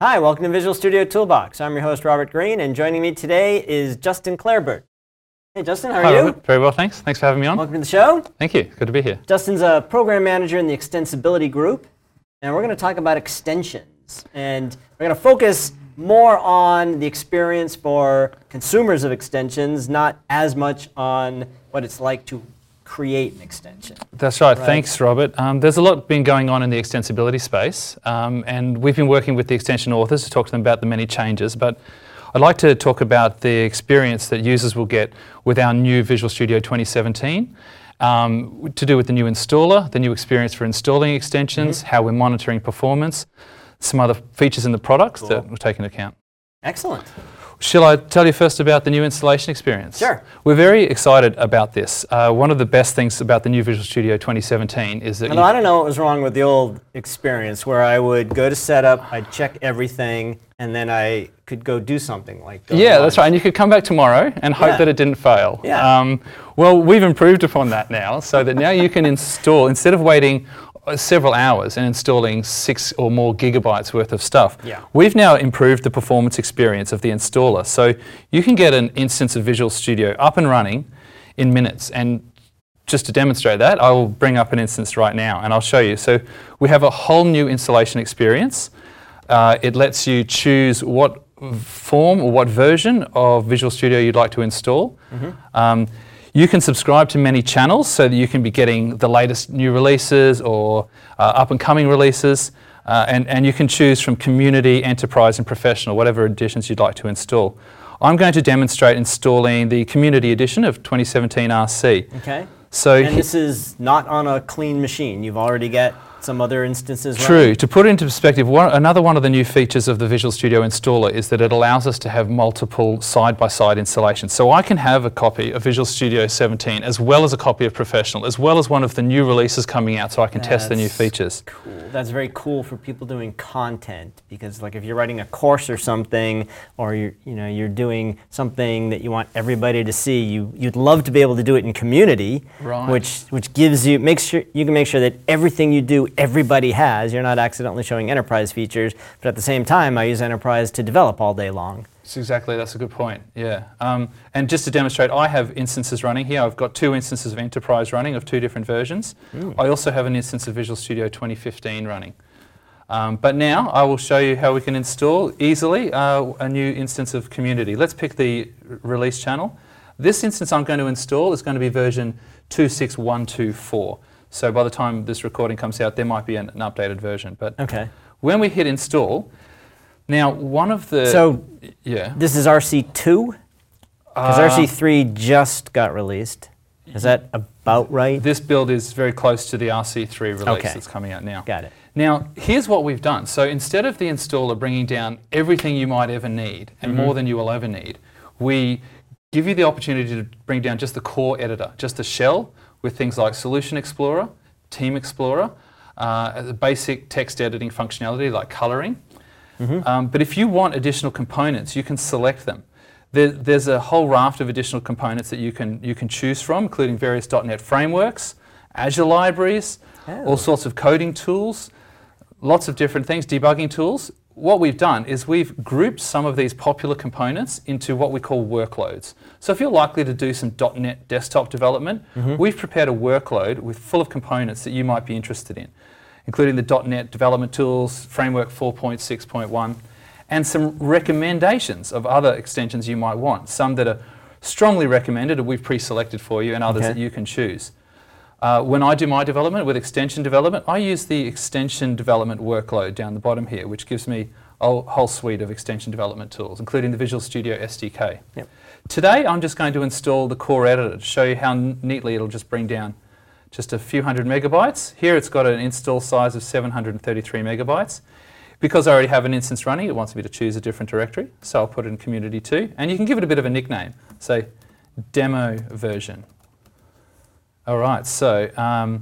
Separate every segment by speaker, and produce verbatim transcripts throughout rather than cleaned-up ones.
Speaker 1: Hi, welcome to Visual Studio Toolbox. I'm your host, Robert Green, and joining me today is Justin Clarebert. Hey, Justin, how are
Speaker 2: Hi,
Speaker 1: you?
Speaker 2: Robert. Very well, thanings. Thanks for having me on.
Speaker 1: Welcome to the show.
Speaker 2: Thank you. Good to be here.
Speaker 1: Justin's a program manager in the Extensibility Group, and we're going to talk about extensions. And we're going to focus more on the experience for consumers of extensions, not as much on what it's like to create an extension.
Speaker 2: That's right.
Speaker 1: Right.
Speaker 2: Thanks, Robert. Um, there's a lot been going on in the extensibility space, um, and we've been working with the extension authors to talk to them about the many changes, but I'd like to talk about the experience that users will get with our new Visual Studio twenty seventeen, um, to do with the new installer, the new experience for installing extensions, mm-hmm. how we're monitoring performance, some other features in the products
Speaker 1: Cool.
Speaker 2: that we'll take into account.
Speaker 1: Excellent.
Speaker 2: Shall I tell you first about the new installation experience?
Speaker 1: Sure.
Speaker 2: We're very excited about this. Uh, one of the best things about the new Visual Studio twenty seventeen is that
Speaker 1: Although I don't know what was wrong with the old experience where I would go to setup, I'd check everything, and then I could go do something like go
Speaker 2: Yeah,
Speaker 1: to
Speaker 2: that's right. And you could come back tomorrow and hope
Speaker 1: Yeah.
Speaker 2: that it didn't fail.
Speaker 1: Yeah.
Speaker 2: Um, well, we've improved upon that now, so that now you can install, instead of waiting several hours and installing six or more gigabytes worth of stuff,
Speaker 1: Yeah.
Speaker 2: we've now improved the performance experience of the installer. So you can get an instance of Visual Studio up and running in minutes. And just to demonstrate that, I will bring up an instance right now and I'll show you. So we have a whole new installation experience. Uh, it lets you choose what form or what version of Visual Studio you'd like to install. Mm-hmm. um, You can subscribe to many channels so that you can be getting the latest new releases or uh, up-and-coming releases, uh, and, and you can choose from community, enterprise, and professional, whatever editions you'd like to install. I'm going to demonstrate installing the community edition of twenty seventeen R C.
Speaker 1: Okay.
Speaker 2: So
Speaker 1: And this is not on a clean machine. You've already got some other instances
Speaker 2: True.
Speaker 1: running?
Speaker 2: To put it into perspective, one, another one of the new features of the Visual Studio installer is that it allows us to have multiple side-by-side installations. So I can have a copy of Visual Studio seventeen as well as a copy of Professional, as well as one of the new releases coming out so I can test the new
Speaker 1: That's
Speaker 2: features.
Speaker 1: Cool. That's very cool for people doing content, because like if you're writing a course or something, or you're you know you're doing something that you want everybody to see, you you'd love to be able to do it in community,
Speaker 2: Right.
Speaker 1: which which gives you makes sure you can make sure that everything you do everybody has. You're not accidentally showing enterprise features, but at the same time, I use enterprise to develop all day long.
Speaker 2: That's exactly, that's a good point, yeah. Um, and just to demonstrate, I have instances running here. I've got two instances of Enterprise running of two different versions. Mm. I also have an instance of Visual Studio twenty fifteen running. Um, but now I will show you how we can install easily uh, a new instance of Community. Let's pick the r- release channel. This instance I'm going to install is going to be version two six one two four. So by the time this recording comes out, there might be an, an updated version. But
Speaker 1: Okay.
Speaker 2: when we hit install, now one of the...
Speaker 1: So
Speaker 2: yeah.
Speaker 1: this is R C two? Because
Speaker 2: Uh,
Speaker 1: R C three just got released. Is that about right?
Speaker 2: This build is very close to the R C three release
Speaker 1: Okay.
Speaker 2: that's coming out now.
Speaker 1: Got it.
Speaker 2: Now, here's what we've done. So instead of the installer bringing down everything you might ever need, and
Speaker 1: Mm-hmm.
Speaker 2: more than you will ever need, we give you the opportunity to bring down just the core editor, just the shell, with things like Solution Explorer, Team Explorer, uh, the basic text editing functionality like coloring. Mm-hmm. Um, but if you want additional components, you can select them. There, there's a whole raft of additional components that you can you can choose from, including various dot net frameworks, Azure libraries,
Speaker 1: Oh.
Speaker 2: all sorts of coding tools, lots of different things, debugging tools. What we've done is we've grouped some of these popular components into what we call workloads. So if you're likely to do some dot net desktop development, mm-hmm. we've prepared a workload with full of components that you might be interested in, including the dot net development tools, framework four point six point one, and some recommendations of other extensions you might want, some that are strongly recommended and we've pre-selected for you, and others
Speaker 1: Okay.
Speaker 2: that you can choose. Uh, when I do my development with extension development, I use the extension development workload down the bottom here, which gives me a whole suite of extension development tools, including the Visual Studio S D K.
Speaker 1: Yep.
Speaker 2: Today, I'm just going to install the core editor to show you how n- neatly it'll just bring down just a few hundred megabytes. Here it's got an install size of seven hundred thirty-three megabytes. Because I already have an instance running, it wants me to choose a different directory, so I'll put it in Community two, and you can give it a bit of a nickname, say Demo Version. All right, so um,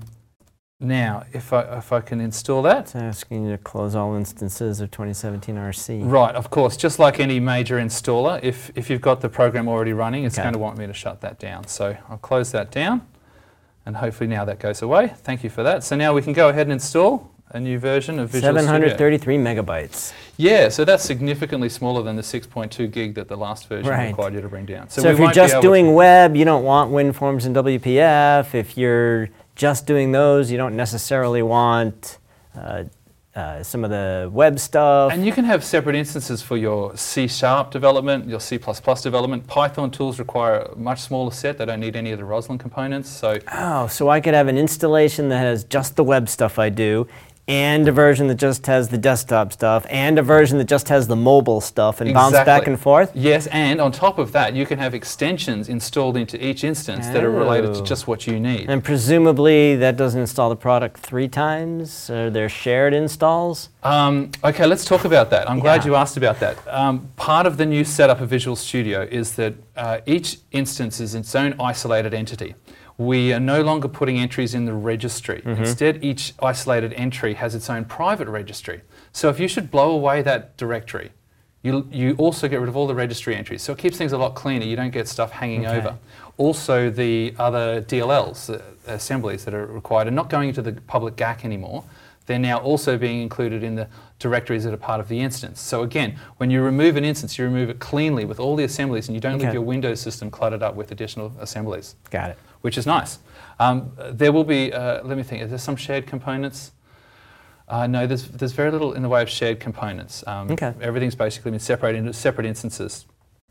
Speaker 2: now if I, if I can install that.
Speaker 1: It's asking you to close all instances of twenty seventeen R C.
Speaker 2: Right, of course, just like any major installer, if, if you've got the program already running, it's
Speaker 1: Okay.
Speaker 2: going to want me to shut that down. So I'll close that down, and hopefully now that goes away. Thank you for that. So now we can go ahead and install a new version of Visual
Speaker 1: seven hundred
Speaker 2: Studio.
Speaker 1: thirty-three megabytes.
Speaker 2: Yeah, so that's significantly smaller than the six point two gig that the last version
Speaker 1: Right.
Speaker 2: required you to bring down.
Speaker 1: So,
Speaker 2: we
Speaker 1: if you're
Speaker 2: won't be
Speaker 1: just
Speaker 2: able
Speaker 1: doing
Speaker 2: to-
Speaker 1: web, you don't want WinForms and W P F. If you're just doing those, you don't necessarily want uh, uh, some of the web stuff.
Speaker 2: And you can have separate instances for your C Sharp development, your C plus plus development. Python tools require a much smaller set. They don't need any of the Roslyn components. So
Speaker 1: Oh, so I could have an installation that has just the web stuff I do, and a version that just has the desktop stuff, and a version that just has the mobile stuff, and bounce back
Speaker 2: Exactly.
Speaker 1: and forth?
Speaker 2: Yes, and on top of that, you can have extensions installed into each instance that are related to
Speaker 1: Oh.
Speaker 2: just what you need.
Speaker 1: And presumably that doesn't install the product three times? Are there shared installs?
Speaker 2: Um, okay, let's talk about that. I'm glad
Speaker 1: Yeah.
Speaker 2: you asked about that. Um, part of the new setup of Visual Studio is that uh, each instance is its own isolated entity. We are no longer putting entries in the registry.
Speaker 1: Mm-hmm.
Speaker 2: Instead, each isolated entry has its own private registry. So if you should blow away that directory, you, you also get rid of all the registry entries. So it keeps things a lot cleaner. You don't get stuff hanging
Speaker 1: Okay.
Speaker 2: over. Also, the other D L Ls, uh, assemblies that are required, are not going into the public G A C anymore. They're now also being included in the directories that are part of the instance. So again, when you remove an instance, you remove it cleanly with all the assemblies, and you don't
Speaker 1: Okay.
Speaker 2: leave your Windows system cluttered up with additional assemblies,
Speaker 1: Got it.
Speaker 2: which is nice. Um, there will be, uh, let me think, is there some shared components? Uh, no, there's, there's very little in the way of shared components. Um,
Speaker 1: Okay.
Speaker 2: Everything's basically been separated into separate instances.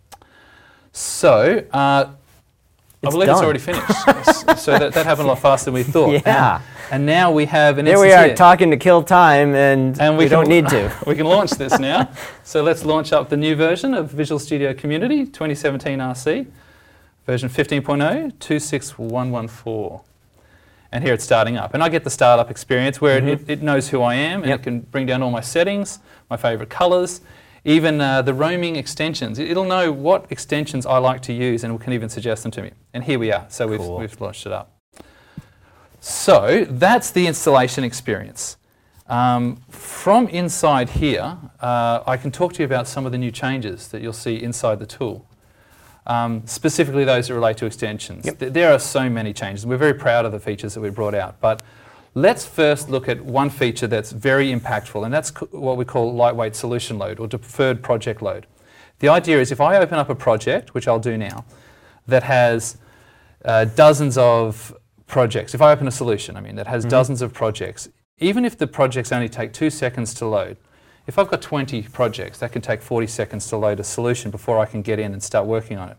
Speaker 2: So, uh, I
Speaker 1: It's
Speaker 2: believe it's
Speaker 1: done.
Speaker 2: already finished. So that, that happened a lot faster than we thought.
Speaker 1: Yeah.
Speaker 2: And, and now we have an
Speaker 1: Here
Speaker 2: instance
Speaker 1: we are
Speaker 2: here.
Speaker 1: talking to kill time, and,
Speaker 2: And
Speaker 1: we,
Speaker 2: we
Speaker 1: don't
Speaker 2: can-
Speaker 1: need to.
Speaker 2: We can launch this now. So let's launch up the new version of Visual Studio Community twenty seventeen R C, version fifteen point oh, two six one one four. And here it's starting up. And I get the startup experience where
Speaker 1: Mhm.
Speaker 2: it, it knows who I am, and
Speaker 1: Yep.
Speaker 2: it can bring down all my settings, my favorite colors, even uh, the roaming extensions. It- It'll know what extensions I like to use, and it can even suggest them to me. And here we are. So we've,
Speaker 1: Cool.
Speaker 2: we've launched it up. So that's the installation experience. Um, from inside here, uh, I can talk to you about some of the new changes that you'll see inside the tool. Um, specifically those that relate to extensions.
Speaker 1: Yep.
Speaker 2: Th- There are so many changes. We're very proud of the features that we brought out. But let's first look at one feature that's very impactful, and that's c- what we call lightweight solution load or deferred project load. The idea is if I open up a project, which I'll do now, that has uh, dozens of projects, if I open a solution, I mean, that has
Speaker 1: Mhm.
Speaker 2: dozens of projects, even if the projects only take two seconds to load, if I've got twenty projects, that can take forty seconds to load a solution before I can get in and start working on it.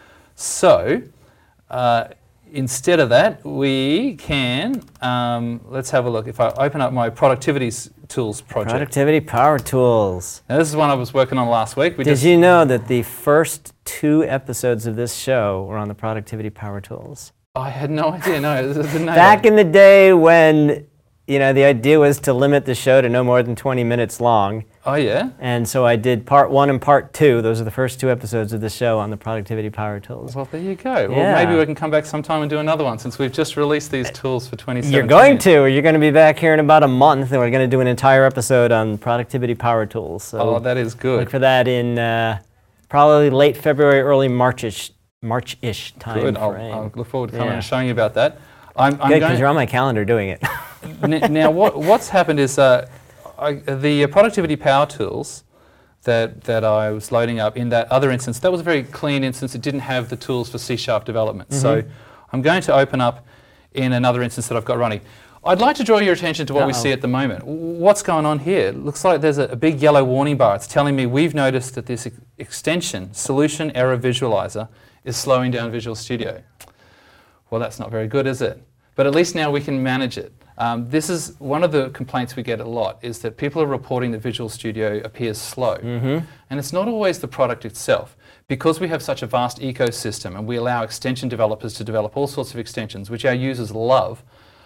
Speaker 2: So, uh, instead of that, we can, um, let's have a look. If I open up my productivity s- tools project.
Speaker 1: Productivity Power Tools.
Speaker 2: Now, this is one I was working on last week. We
Speaker 1: Did
Speaker 2: just,
Speaker 1: you know that the first two episodes of this show were on the Productivity Power Tools?
Speaker 2: I had no idea. No, this is the name.
Speaker 1: Back in the day when, you know, the idea was to limit the show to no more than twenty minutes long.
Speaker 2: Oh, yeah?
Speaker 1: And so I did part one and part two. Those are the first two episodes of the show on the Productivity Power Tools.
Speaker 2: Well, there you go. Well,
Speaker 1: Yeah.
Speaker 2: maybe we can come back sometime and do another one since we've just released these tools for twenty seventeen.
Speaker 1: You're going to, or you're going to be back here in about a month, and we're going to do an entire episode on Productivity Power Tools. So
Speaker 2: Oh, that is
Speaker 1: look
Speaker 2: good.
Speaker 1: for that in uh, probably late February, early Marchish, March-ish time
Speaker 2: Good. I'll,
Speaker 1: frame.
Speaker 2: I'll look forward to coming
Speaker 1: Yeah.
Speaker 2: and showing you about that. I'm, I'm
Speaker 1: Good, because
Speaker 2: going,
Speaker 1: you're on my calendar doing it.
Speaker 2: N- now, what, what's happened is uh, I, the uh, Productivity Power Tools that, that I was loading up in that other instance, that was a very clean instance. It didn't have the tools for C Sharp development. So
Speaker 1: Mhm.
Speaker 2: I'm going to open up in another instance that I've got running. I'd like to draw your attention to what we
Speaker 1: Uh-oh.
Speaker 2: see at the moment. W- What's going on here? It looks like there's a, a big yellow warning bar. It's telling me we've noticed that this ex- extension, Solution Error Visualizer, is slowing down Visual Studio. Well, that's not very good, is it? But at least now we can manage it. Um, this is one of the complaints we get a lot, is that people are reporting that Visual Studio appears slow.
Speaker 1: Mm-hmm.
Speaker 2: And it's not always the product itself. Because we have such a vast ecosystem and we allow extension developers to develop all sorts of extensions, which our users love,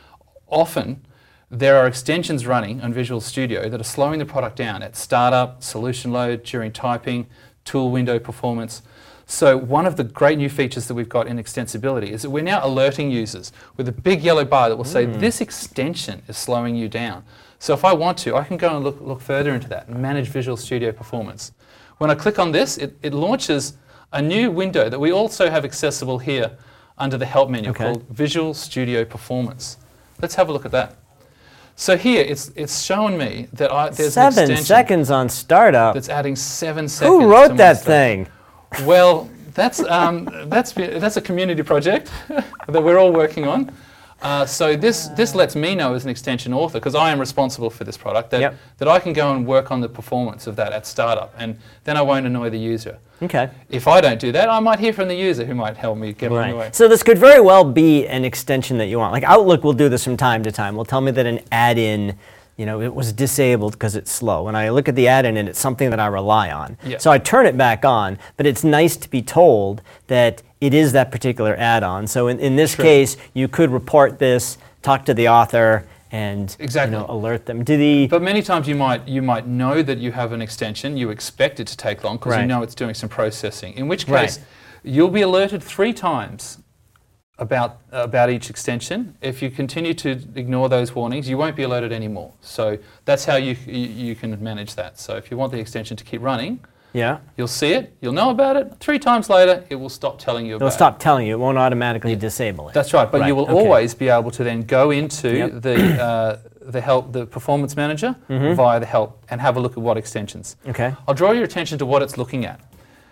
Speaker 2: often there are extensions running on Visual Studio that are slowing the product down at startup, solution load, during typing, tool window performance. So one of the great new features that we've got in extensibility is that we're now alerting users with a big yellow bar that will say, this extension is slowing you down. So if I want to, I can go and look, look further into that and manage Visual Studio performance. When I click on this, it, it launches a new window that we also have accessible here under the Help menu
Speaker 1: Okay.
Speaker 2: called Visual Studio Performance. Let's have a look at that. So here, it's it's showing me that I, there's
Speaker 1: Seven
Speaker 2: an extension
Speaker 1: seconds on startup.
Speaker 2: that's adding seven seconds.
Speaker 1: Who
Speaker 2: to
Speaker 1: wrote
Speaker 2: my
Speaker 1: that
Speaker 2: stuff.
Speaker 1: thing?
Speaker 2: Well, that's um, that's that's a community project that we're all working on. Uh, so this this lets me know as an extension author, because I am responsible for this product, that
Speaker 1: Yep.
Speaker 2: that I can go and work on the performance of that at startup, and then I won't annoy the user.
Speaker 1: Okay.
Speaker 2: If I don't do that, I might hear from the user who might help me get on the way.
Speaker 1: Right. So this could very well be an extension that you want. Like Outlook will do this from time to time. Will tell me that an add-in, you know, it was disabled because it's slow. When I look at the add-in and it's something that I rely on.
Speaker 2: Yeah.
Speaker 1: So I turn it back on, but it's nice to be told that it is that particular add-on. So in, in this
Speaker 2: True.
Speaker 1: case, you could report this, talk to the author, and
Speaker 2: Exactly.
Speaker 1: you know, alert them. Do the
Speaker 2: But many times you might you might know that you have an extension, you expect it to take long because
Speaker 1: Right.
Speaker 2: you know it's doing some processing. In which
Speaker 1: Right.
Speaker 2: case, you'll be alerted three times about about each extension. If you continue to ignore those warnings, you won't be alerted anymore. So that's how you you, you can manage that. So if you want the extension to keep running,
Speaker 1: yeah,
Speaker 2: you'll see it, you'll know about it. Three times later, it will stop telling you about
Speaker 1: it'll
Speaker 2: it.
Speaker 1: stop telling you. It won't automatically disable it.
Speaker 2: That's right, but
Speaker 1: Right,
Speaker 2: you will
Speaker 1: okay.
Speaker 2: always be able to then go into
Speaker 1: Yep.
Speaker 2: the uh, the help, the performance manager
Speaker 1: Mm-hmm.
Speaker 2: via the help and have a look at what extensions.
Speaker 1: Okay.
Speaker 2: I'll draw your attention to what it's looking at.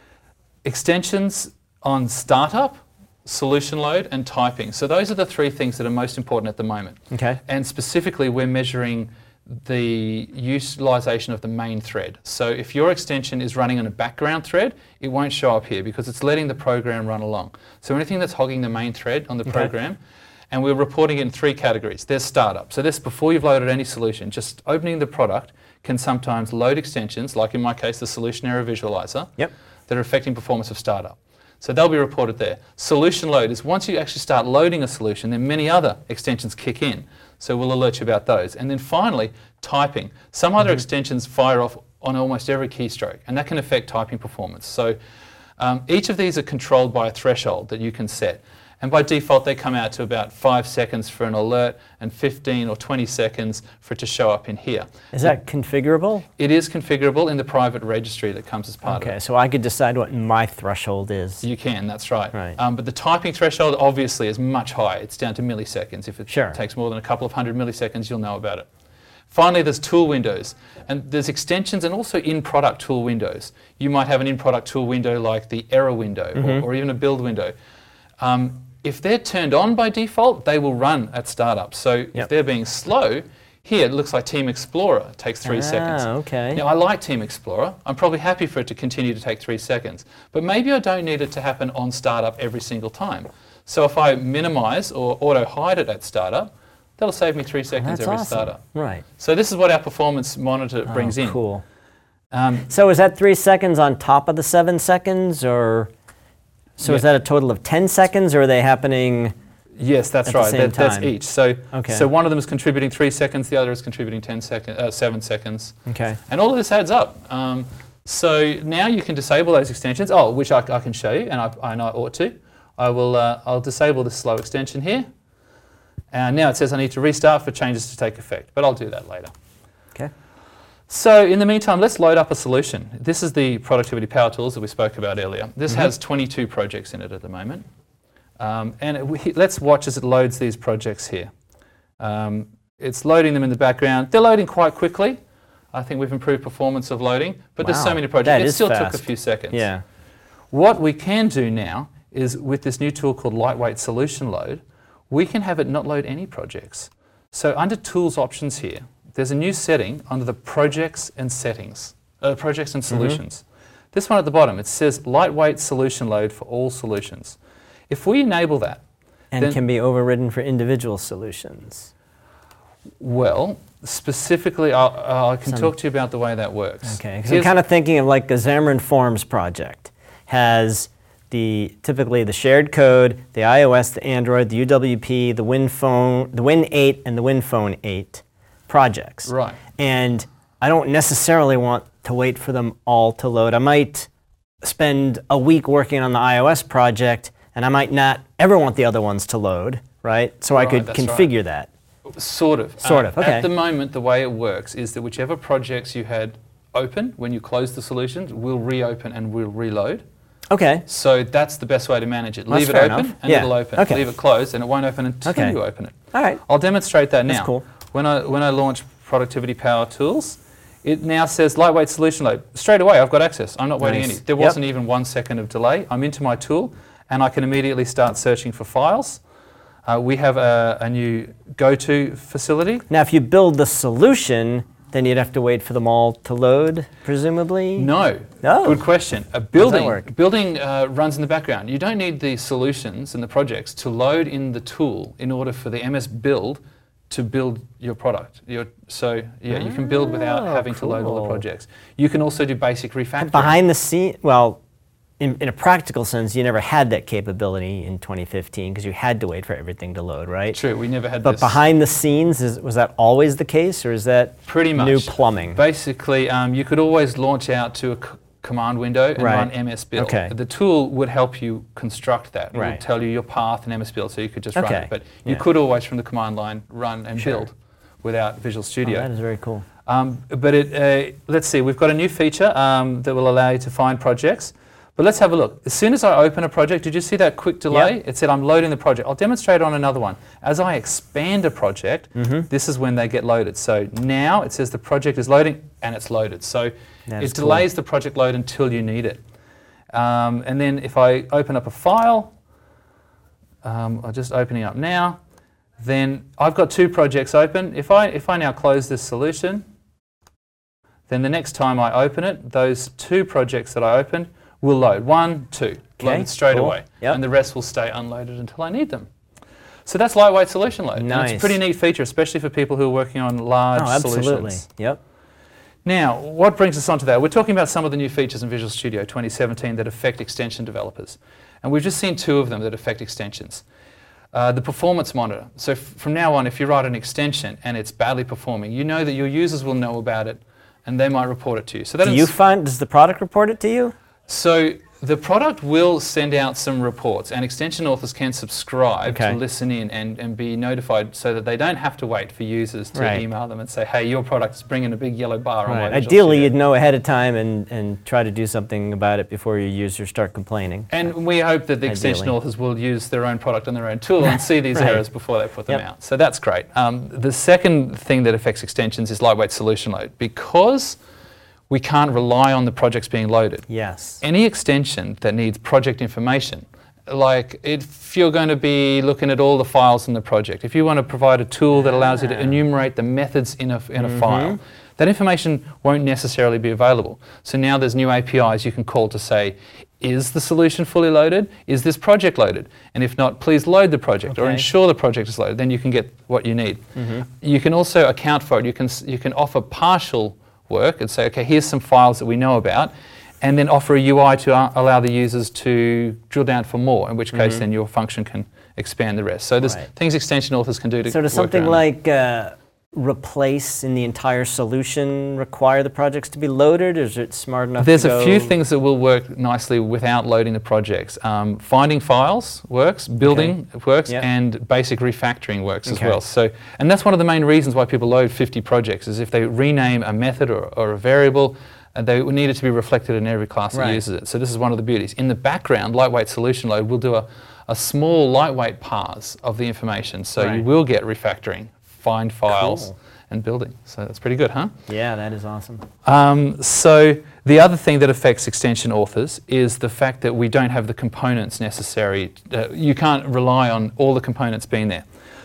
Speaker 2: Extensions on startup, solution load, and typing. So those are the three things that are most important at the moment.
Speaker 1: Okay.
Speaker 2: And specifically, we're measuring the utilization of the main thread. So if your extension is running on a background thread, it won't show up here because it's letting the program run along. So anything that's hogging the main thread on the
Speaker 1: Okay.
Speaker 2: program, and we're reporting it in three categories. There's startup. So this, before you've loaded any solution, just opening the product can sometimes load extensions, like in my case, the solution error visualizer,
Speaker 1: Yep.
Speaker 2: that are affecting performance of startup. So they'll be reported there. Solution load is once you actually start loading a solution, then many other extensions kick in. So we'll alert you about those. And then finally, typing. Some other extensions fire off on almost every keystroke, and that can affect typing performance. So um, each of these are controlled by a threshold that you can set. And by default, they come out to about five seconds for an alert and fifteen or twenty seconds for it to show up in here.
Speaker 1: Is that configurable?
Speaker 2: It is configurable in the private registry that comes as part of it.
Speaker 1: Okay, so I could decide what my threshold is.
Speaker 2: You can, that's right.
Speaker 1: Right.
Speaker 2: Um, but the typing threshold obviously is much higher. It's down to milliseconds. If it
Speaker 1: Sure.
Speaker 2: takes more than a couple of hundred milliseconds, you'll know about it. Finally, there's tool windows. And there's extensions and also in-product tool windows. You might have an in-product tool window like the error window
Speaker 1: Mm-hmm.
Speaker 2: or, or even a build window. Um, if they're turned on by default, they will run at startup. So
Speaker 1: Yep.
Speaker 2: if they're being slow, here it looks like Team Explorer takes three seconds.
Speaker 1: Ah, okay.
Speaker 2: Now, I like Team Explorer. I'm probably happy for it to continue to take three seconds. But maybe I don't need it to happen on startup every single time. So if I minimize or auto-hide it at startup, that'll save me three seconds
Speaker 1: That's
Speaker 2: every
Speaker 1: awesome.
Speaker 2: startup.
Speaker 1: Right.
Speaker 2: So this is what our performance monitor brings
Speaker 1: Oh,
Speaker 2: in.
Speaker 1: Cool.
Speaker 2: Um,
Speaker 1: So is that three seconds on top of the seven seconds, or so is
Speaker 2: Yeah.
Speaker 1: that a total of ten seconds, or are they happening?
Speaker 2: yes, that's
Speaker 1: At the
Speaker 2: right.
Speaker 1: same
Speaker 2: That, that's
Speaker 1: time.
Speaker 2: each. So,
Speaker 1: Okay.
Speaker 2: so one of them is contributing three seconds, the other is contributing ten seconds, uh, seven seconds.
Speaker 1: Okay.
Speaker 2: And all of this adds up. Um, so now you can disable those extensions. Oh, which I, I can show you, and I, I know I ought to. I will. Uh, I'll disable this slow extension here. And now it says I need to restart for changes to take effect, but I'll do that later.
Speaker 1: Okay.
Speaker 2: So in the meantime, let's load up a solution. This is the Productivity Power Tools that we spoke about earlier. This
Speaker 1: Mm-hmm.
Speaker 2: has twenty-two projects in it at the moment. Um, and it, we, let's watch as it loads these projects here. Um, it's loading them in the background. They're loading quite quickly. I think we've improved performance of loading, but there's so
Speaker 1: Wow,
Speaker 2: many projects.
Speaker 1: that
Speaker 2: It
Speaker 1: is
Speaker 2: still
Speaker 1: fast.
Speaker 2: took a few seconds.
Speaker 1: Yeah.
Speaker 2: What we can do now is with this new tool called Lightweight Solution Load, we can have it not load any projects. So under Tools Options here, there's a new setting under the Projects and Settings, uh, Projects and Solutions. This one at the bottom, it says Lightweight Solution Load for all solutions. If we enable that,
Speaker 1: And
Speaker 2: then,
Speaker 1: can be overridden for individual solutions.
Speaker 2: well, specifically, I'll, uh, I can
Speaker 1: Some-
Speaker 2: talk to you about the way that works.
Speaker 1: Okay. Because I'm
Speaker 2: Here's-
Speaker 1: kind of thinking of like the Xamarin Forms project has the typically the shared code, the iOS, the Android, the U W P, the WinPhone, the Win eight, and the WinPhone eight projects.
Speaker 2: Right.
Speaker 1: And I don't necessarily want to wait for them all to load. I might spend a week working on the iOS project, and I might not ever want the other ones to load, right? So I
Speaker 2: Right,
Speaker 1: could
Speaker 2: that's right.
Speaker 1: configure that.
Speaker 2: Sort of.
Speaker 1: Sort
Speaker 2: Uh,
Speaker 1: of, okay.
Speaker 2: At the moment, the way it works is that whichever projects you had open when you close the solutions will reopen and will reload.
Speaker 1: Okay.
Speaker 2: So that's the best way to manage it.
Speaker 1: That's
Speaker 2: Leave it
Speaker 1: fair
Speaker 2: open
Speaker 1: enough.
Speaker 2: and
Speaker 1: Yeah.
Speaker 2: it'll open.
Speaker 1: Okay.
Speaker 2: Leave it closed and it won't open until
Speaker 1: Okay.
Speaker 2: you open it.
Speaker 1: All right.
Speaker 2: I'll demonstrate that now.
Speaker 1: That's cool.
Speaker 2: when I, when I launch Productivity Power Tools, it now says lightweight solution load. Straight away, I've got access. I'm not waiting
Speaker 1: Nice.
Speaker 2: any. There
Speaker 1: Yep.
Speaker 2: wasn't even one second of delay. I'm into my tool, and I can immediately start searching for files. Uh, we have a, a new go-to facility.
Speaker 1: Now, if you build the solution, then you'd have to wait for them all to load, presumably?
Speaker 2: No.
Speaker 1: No.
Speaker 2: Good question. A
Speaker 1: How does that
Speaker 2: building
Speaker 1: work?
Speaker 2: building uh, runs in the background. You don't need the solutions and the projects to load in the tool in order for the M S Build to build your product. Your, so yeah, you can build without
Speaker 1: Oh,
Speaker 2: having to load all the
Speaker 1: cool.
Speaker 2: projects. You can also do basic refactoring.
Speaker 1: Behind the scene, well, in, in a practical sense, you never had that capability in twenty fifteen because you had to wait for everything to load, right?
Speaker 2: True, we never had
Speaker 1: But
Speaker 2: this.
Speaker 1: behind the scenes, is, was that always the case, or is that
Speaker 2: Pretty much.
Speaker 1: new plumbing?
Speaker 2: Basically, um, you could always launch out to a c- command window and
Speaker 1: Right.
Speaker 2: run M S Build.
Speaker 1: Okay.
Speaker 2: The tool would help you construct that. It
Speaker 1: Right.
Speaker 2: would tell you your path in M S Build, so you could just run
Speaker 1: Okay.
Speaker 2: it. But you
Speaker 1: Yeah.
Speaker 2: could always, from the command line, run and
Speaker 1: Sure.
Speaker 2: build without Visual
Speaker 1: Oh,
Speaker 2: Studio.
Speaker 1: that is very cool.
Speaker 2: Um, but it, uh, let's see, we've got a new feature um, that will allow you to find projects. But let's have a look. As soon as I open a project, did you see that quick delay?
Speaker 1: Yep.
Speaker 2: It said I'm loading the project. I'll demonstrate on another one. As I expand a project,
Speaker 1: Mm-hmm.
Speaker 2: this is when they get loaded. So now it says the project is loading and it's loaded. So
Speaker 1: That is
Speaker 2: it
Speaker 1: cool.
Speaker 2: delays the project load until you need it. Um, and then if I open up a file, um, I'm just opening up now, then I've got two projects open. If I, if I now close this solution, then the next time I open it, those two projects that I opened will load. One, two,
Speaker 1: Okay,
Speaker 2: loaded straight
Speaker 1: cool.
Speaker 2: away.
Speaker 1: Yep.
Speaker 2: And the rest will stay unloaded until I need them. So that's lightweight solution load. And
Speaker 1: Nice.
Speaker 2: it's a pretty neat feature, especially for people who are working on large
Speaker 1: Oh, absolutely.
Speaker 2: solutions.
Speaker 1: Yep.
Speaker 2: Now, what brings us onto that? We're talking about some of the new features in Visual Studio twenty seventeen that affect extension developers. And we've just seen two of them that affect extensions. Uh, the performance monitor. So f- from now on, if you write an extension and it's badly performing, you know that your users will know about it and they might report it to you. So that
Speaker 1: Do
Speaker 2: is-
Speaker 1: you find, does the product report it to you?
Speaker 2: So the product will send out some reports, and extension authors can subscribe
Speaker 1: Okay.
Speaker 2: to listen in and, and be notified so that they don't have to wait for users to
Speaker 1: Right.
Speaker 2: email them and say, hey, your product is bringing a big yellow bar on my
Speaker 1: Right.
Speaker 2: Visual
Speaker 1: Ideally,
Speaker 2: Studio."
Speaker 1: you'd know ahead of time and, and try to do something about it before your users start complaining.
Speaker 2: And we hope that the extension
Speaker 1: Ideally.
Speaker 2: authors will use their own product on their own tool and see these
Speaker 1: Right.
Speaker 2: errors before they put them
Speaker 1: Yep.
Speaker 2: out. So that's great. Um, the second thing that affects extensions is lightweight solution load. Because we can't rely on the projects being loaded.
Speaker 1: Yes.
Speaker 2: Any extension that needs project information, like if you're going to be looking at all the files in the project, if you want to provide a tool that allows you to
Speaker 1: Ah.
Speaker 2: enumerate the methods in a, in a
Speaker 1: Mm-hmm.
Speaker 2: file, that information won't necessarily be available. So now there's new A P Is you can call to say, is the solution fully loaded? Is this project loaded? And if not, please load the project or
Speaker 1: Okay.
Speaker 2: ensure the project is loaded. Then you can get what you need.
Speaker 1: Mm-hmm.
Speaker 2: You can also account for it. You can, s- you can offer partial work and say, okay, here's some files that we know about, and then offer a U I to uh, allow the users to drill down for more, in which case then your function can expand the rest. So there's
Speaker 1: Right.
Speaker 2: things extension authors can do to
Speaker 1: So does
Speaker 2: work
Speaker 1: something
Speaker 2: around
Speaker 1: like uh, replace in the entire solution require the projects to be loaded, or is it smart enough
Speaker 2: There's
Speaker 1: to
Speaker 2: a few
Speaker 1: go-
Speaker 2: things that will work nicely without loading the projects. Um, finding files works, building works,
Speaker 1: Yep.
Speaker 2: and basic refactoring works
Speaker 1: Okay.
Speaker 2: as well. So, and that's one of the main reasons why people load fifty projects, is if they rename a method or, or a variable, uh, they need it to be reflected in every class that
Speaker 1: Right.
Speaker 2: uses it. So this is one of the beauties. In the background, lightweight solution load will do a, a small lightweight parse of the information. So you
Speaker 1: Right.
Speaker 2: will get refactoring, find files,
Speaker 1: Cool.
Speaker 2: and building. So that's pretty good, huh?
Speaker 1: Yeah, that is awesome.
Speaker 2: Um, so the other thing that affects extension authors is the fact that we don't have the components necessary. Uh, you can't rely on all the components being there.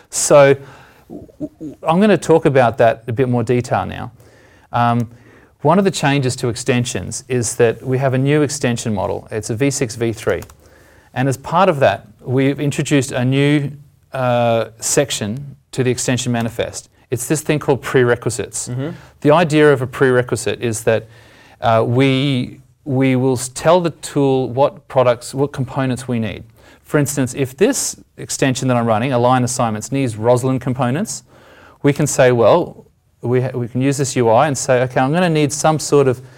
Speaker 2: So w- w- I'm going to talk about that in a bit more detail now. Um, one of the changes to extensions is that we have a new extension model. It's a v six v three. And as part of that, we've introduced a new uh, section to the extension manifest. It's this thing called prerequisites. The idea of a prerequisite is that uh, we, we will s- tell the tool what products, what components we need. For instance, if this extension that I'm running, Align Assignments, needs Roslyn components, we can say, well, we, ha- we can use this U I and say, okay, I'm going to need some sort of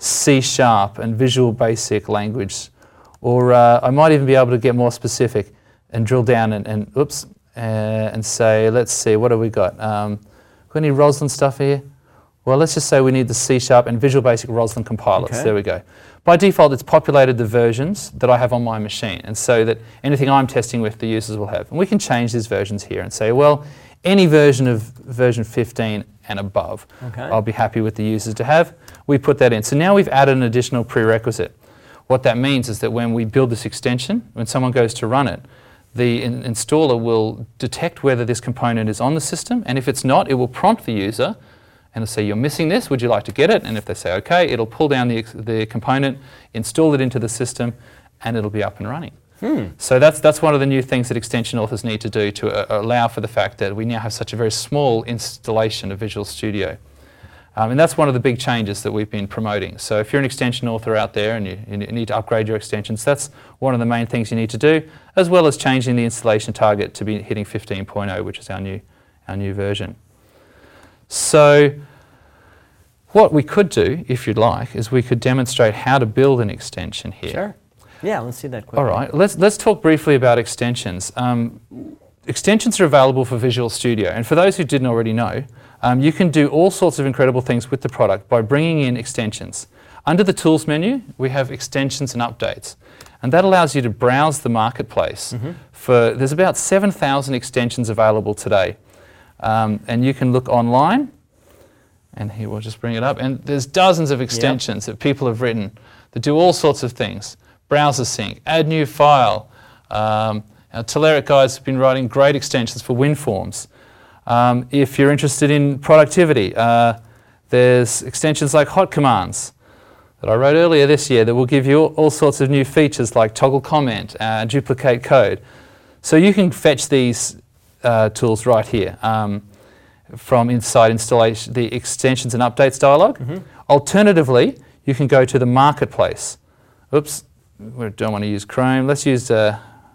Speaker 2: C sharp and Visual Basic language. Or uh, I might even be able to get more specific and drill down and, and oops, uh, and say, let's see, what have we got? Um, got any Roslyn stuff here? Well, let's just say we need the C Sharp and Visual Basic Roslyn compilers.
Speaker 1: Okay.
Speaker 2: There we go. By default, it's populated the versions that I have on my machine, and so that anything I'm testing with, the users will have. And we can change these versions here and say, well, any version of version fifteen and above.
Speaker 1: Okay.
Speaker 2: I'll be happy with the users to have. We put that in. So now we've added an additional prerequisite. What that means is that when we build this extension, when someone goes to run it, the in installer will detect whether this component is on the system, and if it's not, it will prompt the user and it'll say, you're missing this, would you like to get it? And if they say okay, it'll pull down the, the component, install it into the system, and it'll be up and running. Hmm. So that's, that's one of the new things that extension authors need to do to uh, allow for the fact that we now have such a very small installation of Visual Studio. Um, and that's one of the big changes that we've been promoting. So if you're an extension author out there and you, you need to upgrade your extensions, that's one of the main things you need to do, as well as changing the installation target to be hitting fifteen point oh, which is our new, our new version. So what we could do, if you'd like, is we could demonstrate how to build an extension here.
Speaker 1: Sure. Yeah, let's see that quickly.
Speaker 2: All right, let's, let's talk briefly about extensions. Um, extensions are available for Visual Studio, and for those who didn't already know, um, you can do all sorts of incredible things with the product by bringing in extensions. Under the Tools menu, we have extensions and updates, and that allows you to browse the marketplace. Mm-hmm. For, there's about seven thousand extensions available today, um, and you can look online, and here we'll just bring it up, and there's dozens of extensions yep. that people have written that do all sorts of things. Browser sync, add new file. Um, our Telerik guys have been writing great extensions for WinForms. Um, if you're interested in productivity, uh, there's extensions like Hot Commands that I wrote earlier this year that will give you all, all sorts of new features like toggle comment, uh, duplicate code. So you can fetch these uh, tools right here um, from inside installation, the extensions and updates dialog. Mm-hmm. Alternatively, you can go to the marketplace. Oops. We don't want to use Chrome. Let's use uh,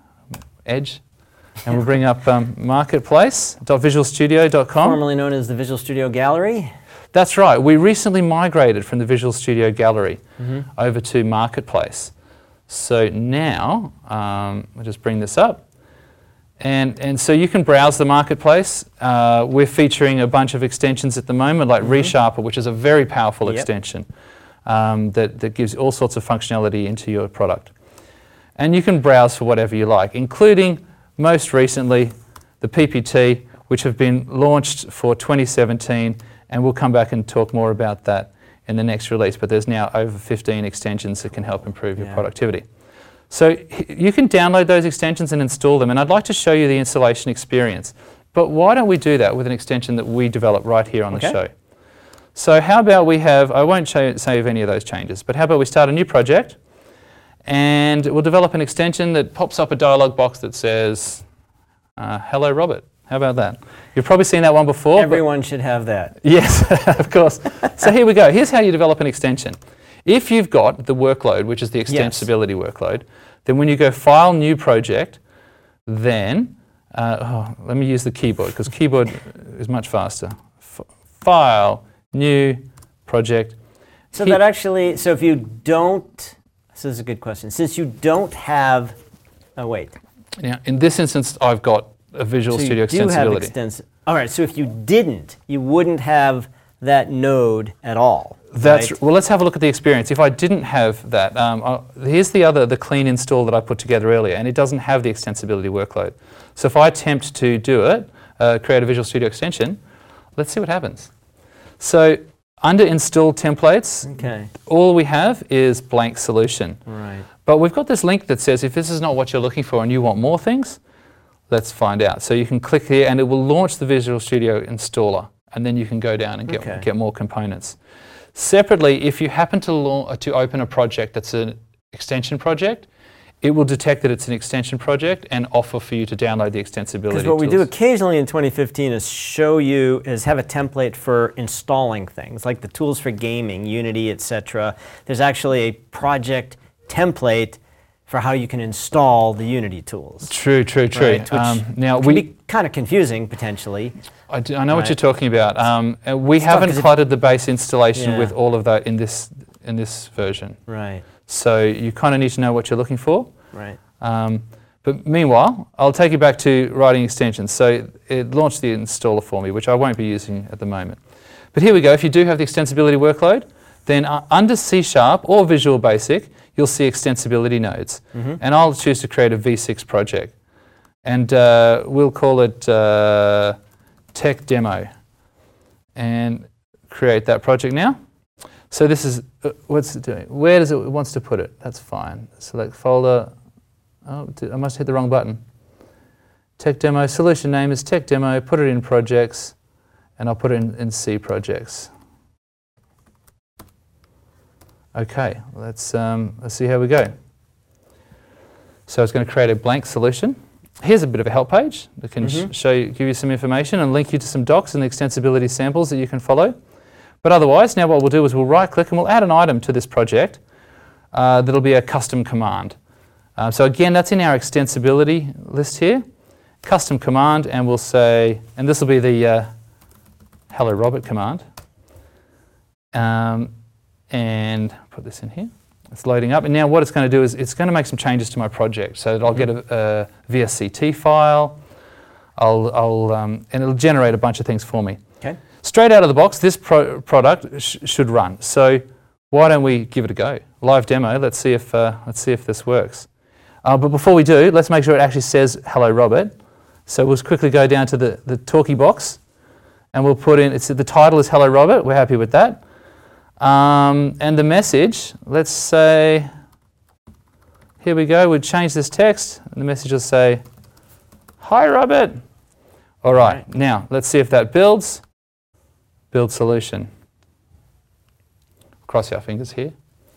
Speaker 2: Edge, and we'll bring up um, marketplace dot visual studio dot com.
Speaker 1: Formerly known as the Visual Studio Gallery.
Speaker 2: That's right. We recently migrated from the Visual Studio Gallery mm-hmm. over to Marketplace. So now, um, I'll just bring this up. And, and so you can browse the Marketplace. Uh, we're featuring a bunch of extensions at the moment, like mm-hmm. ReSharper, which is a very powerful yep. extension. Um, that, that gives all sorts of functionality into your product. And you can browse for whatever you like, including, most recently, the P P T, which have been launched for twenty seventeen, and we'll come back and talk more about that in the next release, but there's now over fifteen extensions that can help improve your yeah. productivity. So you can download those extensions and install them, and I'd like to show you the installation experience. But why don't we do that with an extension that we develop right here on okay. the show? So how about we have, I won't show, save any of those changes, but how about we start a new project and we'll develop an extension that pops up a dialog box that says, uh, hello Robert. How about that? You've probably seen that one before.
Speaker 1: Everyone should have that.
Speaker 2: Yes, of course. So here we go. Here's how you develop an extension. If you've got the workload, which is the extensibility yes. workload, then when you go File, New Project, then, uh, oh, let me use the keyboard because keyboard is much faster. F file, New Project.
Speaker 1: So he that actually, so if you don't, this is a good question. Since you don't have, oh wait.
Speaker 2: Now, in this instance, I've got a Visual
Speaker 1: so
Speaker 2: Studio
Speaker 1: you do
Speaker 2: extensibility.
Speaker 1: Have extens all right, so if you didn't, you wouldn't have that node at all.
Speaker 2: That's
Speaker 1: right?
Speaker 2: Well, let's have a look at the experience. If I didn't have that, um, I'll, here's the other, the clean install that I put together earlier, and it doesn't have the extensibility workload. So if I attempt to do it, uh, create a Visual Studio extension, let's see what happens. So under install templates,
Speaker 1: okay.
Speaker 2: all we have is blank solution.
Speaker 1: Right.
Speaker 2: But we've got this link that says if this is not what you're looking for and you want more things, let's find out. So you can click here and it will launch the Visual Studio installer, and then you can go down and get,
Speaker 1: okay.
Speaker 2: get more components. Separately, if you happen to, to open a project that's an extension project, it will detect that it's an extension project and offer for you to download the extensibility
Speaker 1: Because what
Speaker 2: tools.
Speaker 1: we do occasionally in twenty fifteen is show you, is have a template for installing things, like the tools for gaming, Unity, et cetera. There's actually a project template for how you can install the Unity tools.
Speaker 2: True, true, true.
Speaker 1: Right, which
Speaker 2: um, now
Speaker 1: can
Speaker 2: we
Speaker 1: be kind of confusing, potentially.
Speaker 2: I, do, I know
Speaker 1: right.
Speaker 2: what you're talking about. Um, uh, we
Speaker 1: It's
Speaker 2: haven't
Speaker 1: tough,
Speaker 2: cluttered the base installation
Speaker 1: yeah.
Speaker 2: with all of that in this in this version.
Speaker 1: Right.
Speaker 2: So you kind of need to know what you're looking for.
Speaker 1: Right.
Speaker 2: Um, but meanwhile, I'll take you back to writing extensions. So it launched the installer for me, which I won't be using at the moment. But here we go. If you do have the extensibility workload, then uh, under C Sharp or Visual Basic, you'll see extensibility nodes. Mm-hmm. And I'll choose to create a V six project. And uh, we'll call it uh, tech demo and create that project now. So this is, uh, what's it doing? Where does it, it wants to put it? That's fine. Select folder. Oh, I must hit the wrong button. Tech demo, solution name is tech demo, put it in projects, and I'll put it in, in C projects. Okay, let's, um, let's see how we go. So it's going to create a blank solution. Here's a bit of a help page that can mm-hmm. sh show you, give you some information and link you to some docs and the extensibility samples that you can follow. But otherwise, now what we'll do is we'll right click and we'll add an item to this project uh, that'll be a custom command. Uh, so again, that's in our extensibility list here. Custom command, and we'll say, and this will be the uh, hello Robert command. Um, and put this in here. It's loading up, and now what it's going to do is it's going to make some changes to my project, so that I'll get a, a V S C T file, I'll, I'll, um, and it'll generate a bunch of things for me.
Speaker 1: Okay.
Speaker 2: Straight out of the box, this pro product sh should run. So why don't we give it a go? Live demo. Let's see if uh, let's see if this works. Uh, but before we do, let's make sure it actually says hello Robert. So we'll quickly go down to the the talkie box, and we'll put in. It's the title is hello Robert. We're happy with that. Um, and the message, let's say, here we go, we'll change this text, and the message will say, hi Robert. All right, right, now let's see if that builds. Build solution. Cross our fingers here.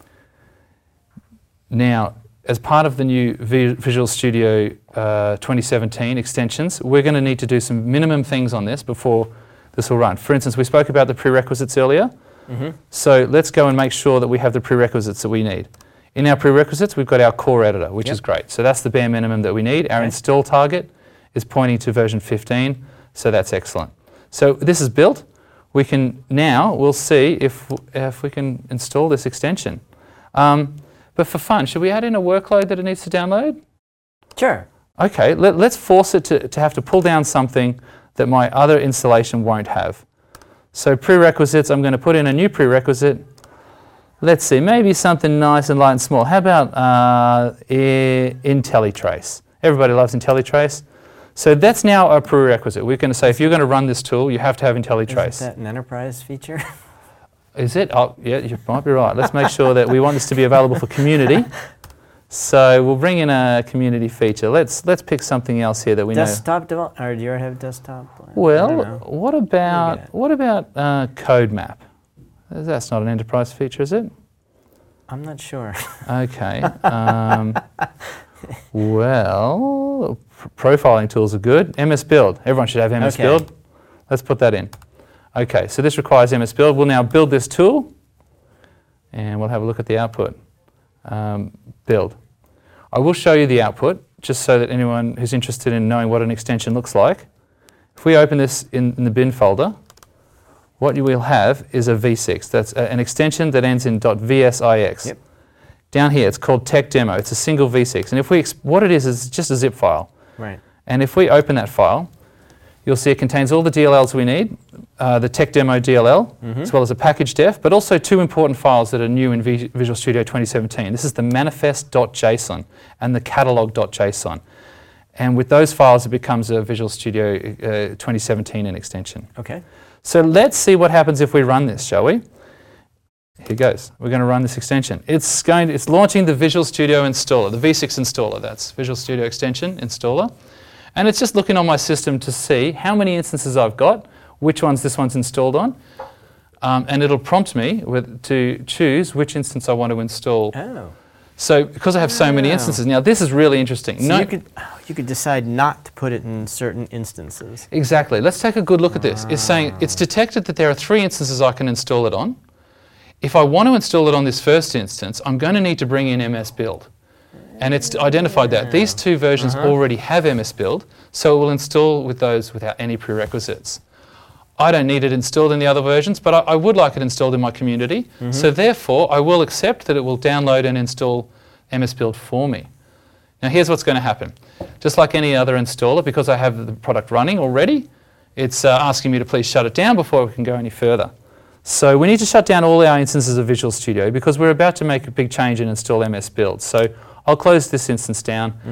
Speaker 2: Now, as part of the new Visual Studio uh, twenty seventeen extensions, we're going to need to do some minimum things on this before this will run. For instance, we spoke about the prerequisites earlier. Mm-hmm. So let's go and make sure that we have the prerequisites that we need. In our prerequisites, we've got our core editor, which yep. is great. So that's the bare minimum that we need. Our okay. install target is pointing to version fifteen, so that's excellent. So this is built. We can now, we'll see if, if we can install this extension. Um, but for fun, should we add in a workload that it needs to download?
Speaker 1: Sure.
Speaker 2: Okay, let, let's force it to, to have to pull down something that my other installation won't have. So prerequisites, I'm going to put in a new prerequisite. Let's see, maybe something nice and light and small. How about uh, IntelliTrace? Everybody loves IntelliTrace. So that's now a prerequisite. We're going to say if you're going to run this tool, you have to have IntelliTrace.
Speaker 1: Is that an enterprise feature?
Speaker 2: Is it? Oh, yeah, you might be right. Let's make sure that we want this to be available for community. So we'll bring in a community feature. Let's let's pick something else here that we
Speaker 1: desktop
Speaker 2: know.
Speaker 1: Desktop, or do you already have desktop?
Speaker 2: Well, what about what about uh, CodeMap? That's not an enterprise feature, is it?
Speaker 1: I'm not sure.
Speaker 2: Okay. Um, well, pr profiling tools are good. M S Build. Everyone should have M S okay. Build. Let's put that in. Okay. So this requires M S Build. We'll now build this tool, and we'll have a look at the output. Um, build. I will show you the output just so that anyone who's interested in knowing what an extension looks like. If we open this in, in the bin folder, what you will have is a v six. That's a, an extension that ends in .vsix. Yep. Down here, it's called tech demo. It's a single v six. And if we, what it is, is just a zip file.
Speaker 1: Right. And if we open that file, you'll see it contains all the D L Ls we need, uh, the tech demo D L L, mm-hmm. as well as a package def, but also two important files that are new in v Visual Studio twenty seventeen. This is the manifest.json and the catalog.json. And with those files, it becomes a Visual Studio uh, twenty seventeen an extension. Okay.
Speaker 2: So let's see what happens if we run this, shall we? Here goes. We're going to run this extension. It's going. To, it's launching the Visual Studio installer, the v six installer. That's Visual Studio Extension installer. And it's just looking on my system to see how many instances I've got, which ones this one's installed on, um, and it'll prompt me with, to choose which instance I want to install.
Speaker 1: Oh.
Speaker 2: So because I have so many instances, now this is really interesting.
Speaker 1: So
Speaker 2: no,
Speaker 1: you, could, oh, you could decide not to put it in certain instances.
Speaker 2: Exactly. Let's take a good look at this. It's saying it's detected that there are three instances I can install it on. If I want to install it on this first instance, I'm going to need to bring in M S Build. And it's identified that these two versions uh-huh. already have M S Build, so it will install with those without any prerequisites. I don't need it installed in the other versions, but I, I would like it installed in my community. Mm-hmm. So therefore, I will accept that it will download and install M S Build for me. Now here's what's going to happen. Just like any other installer, because I have the product running already, it's uh, asking me to please shut it down before we can go any further. So we need to shut down all our instances of Visual Studio because we're about to make a big change and install M S Build. So I'll close this instance down, mm-hmm.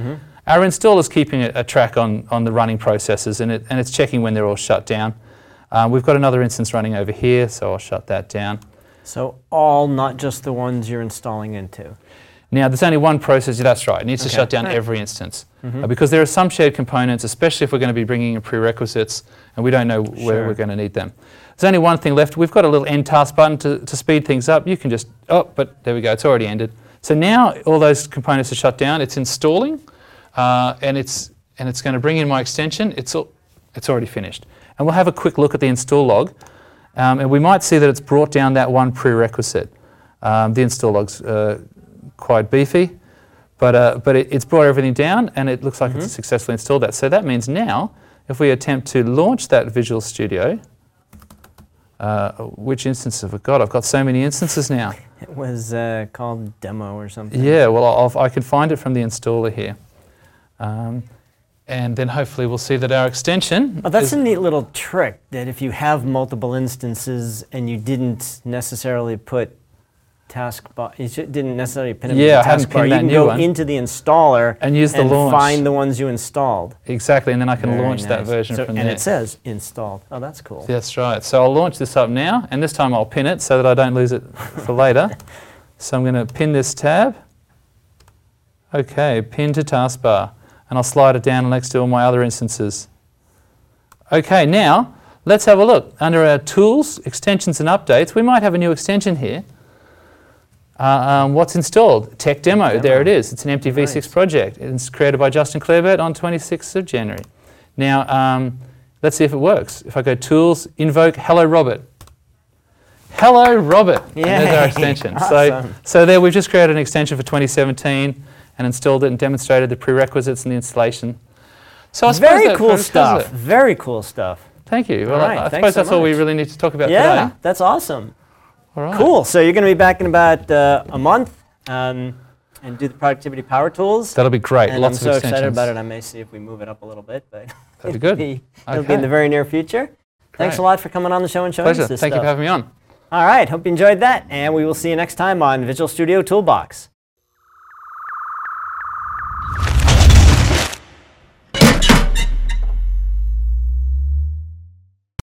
Speaker 2: Our installer's keeping a, a track on, on the running processes, and, it, and it's checking when they're all shut down. Uh, we've got another instance running over here, so I'll shut that down.
Speaker 1: So all, not just the ones you're installing into.
Speaker 2: Now, there's only one process, that's right, it needs
Speaker 1: Okay.
Speaker 2: to shut down
Speaker 1: Right.
Speaker 2: every instance.
Speaker 1: Mm-hmm.
Speaker 2: Uh, because there are some shared components, especially if we're going to be bringing in prerequisites, and we don't know where
Speaker 1: Sure.
Speaker 2: we're going to need them. There's only one thing left. We've got a little end task button to, to speed things up. You can just, oh, but there we go, it's already ended. So now all those components are shut down, it's installing, uh, and it's and it's going to bring in my extension. It's, all, it's already finished. And we'll have a quick look at the install log, um, and we might see that it's brought down that one prerequisite. Um, the install log's uh, quite beefy, but, uh, but it, it's brought everything down, and it looks like
Speaker 1: Mm-hmm.
Speaker 2: it's successfully installed that. So that means now, if we attempt to launch that Visual Studio, uh, which instance have I got? I've got so many instances now.
Speaker 1: It was uh, called demo or something.
Speaker 2: Yeah, well, I'll, I can find it from the installer here. Um, and then hopefully we'll see that our extension...
Speaker 1: Oh, that's
Speaker 2: is-
Speaker 1: a neat little trick, that if you have multiple instances and you didn't necessarily put taskbar, you should- didn't necessarily pin them
Speaker 2: Yeah, I
Speaker 1: to
Speaker 2: hadn't
Speaker 1: the taskbar,
Speaker 2: pinned
Speaker 1: you
Speaker 2: that
Speaker 1: can
Speaker 2: new
Speaker 1: go
Speaker 2: one.
Speaker 1: into the installer
Speaker 2: And use the launch.
Speaker 1: find the ones you installed.
Speaker 2: Exactly, and then I can
Speaker 1: Very
Speaker 2: launch that
Speaker 1: nice.
Speaker 2: version
Speaker 1: So-
Speaker 2: from
Speaker 1: and
Speaker 2: there.
Speaker 1: it says installed. Oh, that's cool.
Speaker 2: That's right. So I'll launch this up now, and this time I'll pin it so that I don't lose it for later. So I'm going to pin this tab. Okay, pin to taskbar. And I'll slide it down next to all my other instances. Okay, now let's have a look. Under our tools, extensions and updates, we might have a new extension here. Uh, um, what's installed? Tech Demo.
Speaker 1: Demo.
Speaker 2: There it is. It's an empty V six
Speaker 1: Nice.
Speaker 2: project. It's created by Justin Clarebert on twenty-sixth of January. Now, um, let's see if it works. If I go Tools, Invoke Hello Robert. Hello Robert. And there's our
Speaker 1: Yay.
Speaker 2: extension. So,
Speaker 1: Awesome.
Speaker 2: so there we've just created an extension for twenty seventeen and installed it and demonstrated the prerequisites and the installation. So I suppose
Speaker 1: Very
Speaker 2: that
Speaker 1: cool
Speaker 2: covers
Speaker 1: stuff.
Speaker 2: it.
Speaker 1: Very cool stuff.
Speaker 2: Thank you. Well,
Speaker 1: All right,
Speaker 2: I, I
Speaker 1: thanks
Speaker 2: suppose
Speaker 1: so
Speaker 2: that's all we
Speaker 1: much.
Speaker 2: really need to talk about
Speaker 1: Yeah,
Speaker 2: today.
Speaker 1: that's awesome.
Speaker 2: All right.
Speaker 1: Cool. So you're going to be back in about uh, a month um, and do the productivity power tools.
Speaker 2: That'll be great.
Speaker 1: And
Speaker 2: Lots
Speaker 1: I'm so
Speaker 2: of
Speaker 1: excited
Speaker 2: extensions.
Speaker 1: about it. I may see if we move it up a little bit, but
Speaker 2: That'd be good.
Speaker 1: it'll, be, it'll be
Speaker 2: Okay.
Speaker 1: in the very near future. Thanks
Speaker 2: Great.
Speaker 1: a lot for coming on the show and showing
Speaker 2: Pleasure.
Speaker 1: us this
Speaker 2: Thank you
Speaker 1: stuff.
Speaker 2: for having me on.
Speaker 1: All right. Hope you enjoyed that, and we will see you next time on Visual Studio Toolbox.